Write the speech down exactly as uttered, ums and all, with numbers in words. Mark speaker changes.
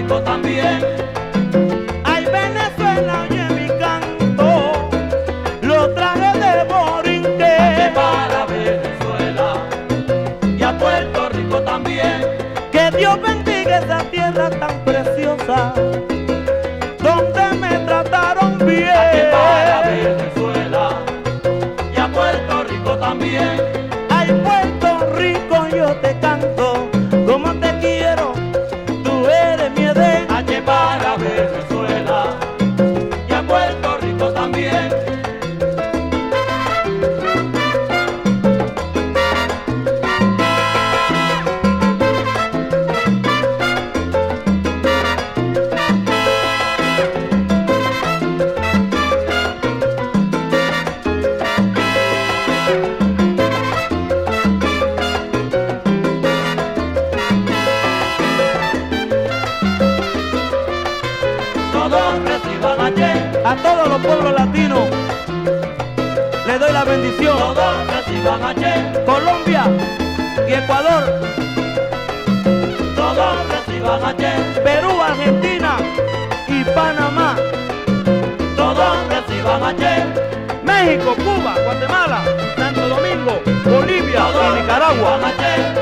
Speaker 1: Rico también.
Speaker 2: Ay, Venezuela, oye mi canto, lo traje de Borinque.
Speaker 1: Para Venezuela y a Puerto Rico también.
Speaker 2: Que Dios bendiga esa tierra tan preciosa, donde me trataron bien.
Speaker 1: Para Venezuela y a Puerto Rico también.
Speaker 2: Ay, Puerto Rico, yo te canto, como te quiero, tú eres mi Edén.
Speaker 1: H para Venezuela y a Puerto Rico también. Todos reciban H,
Speaker 2: A todos los pueblos latinos le doy la bendición.
Speaker 1: todos reciban H,
Speaker 2: Colombia y Ecuador,
Speaker 1: todos reciban H,
Speaker 2: Perú, Argentina y Panamá,
Speaker 1: todos reciban H,
Speaker 2: México, Cuba, Guatemala, Santo Domingo, Bolivia
Speaker 1: todos
Speaker 2: y Nicaragua.
Speaker 1: reciban H.